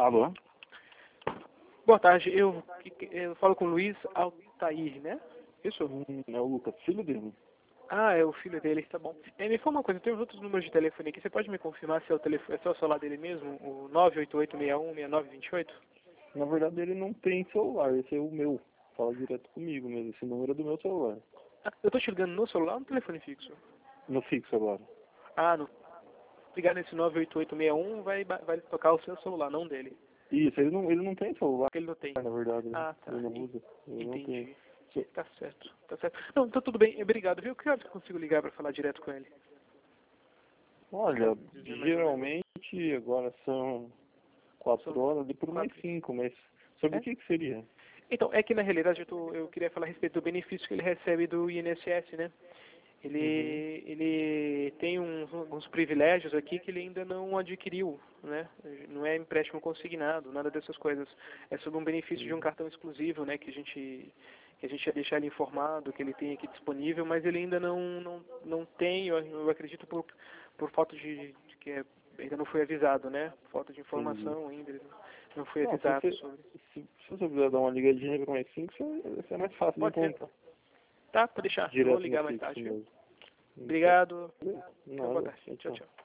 Alô? Boa tarde, eu falo com o Luiz Altair, né? Isso? É o Lucas, filho dele. Ah, é o filho dele, tá bom. Me fala uma coisa, tem outros números de telefone aqui, você pode me confirmar se é o telefone, se é o celular dele mesmo, o 988616928? Na verdade ele não tem celular, esse é o meu. Fala direto comigo mesmo, esse número é do meu celular. Ah, eu tô te ligando no celular ou no telefone fixo? No fixo agora. Ah, no... Ligar nesse 98861 vai tocar o seu celular, não dele. Isso, ele não tem celular, Porque ele não tem. na verdade, né? Ah, tá. Ele não usa, ele não tem. Entendi. Tá certo, tá certo. Não, então tudo bem, obrigado, viu? Que horas que eu consigo ligar pra falar direto com ele? Olha, Dizer mais ou menos. geralmente agora são 4 horas, depois mais 4. 5, mas sobre É? o que seria? Então, é que na realidade eu queria falar a respeito do benefício que ele recebe do INSS, né? Uhum. Ele tem alguns privilégios aqui que ele ainda não adquiriu, né? Não é empréstimo consignado, nada dessas coisas. É sobre um benefício de um Uhum. cartão exclusivo, né? Que a gente ia deixar ele informado, que ele tem aqui disponível, mas ele ainda não tem, eu acredito por falta de que ainda não foi avisado, né? Falta de Entendi. informação ainda, ele não foi Não, avisado sobre. se você puder dar uma ligadinha para mais 5, vai ser mais fácil de Pode ser. encontrar. Tá, pode deixar. Eu vou Direto no ligar mais fixo tarde, viu? mesmo. Então, Obrigado. Boa nada, tarde. tchau, Tchau, tchau. tchau.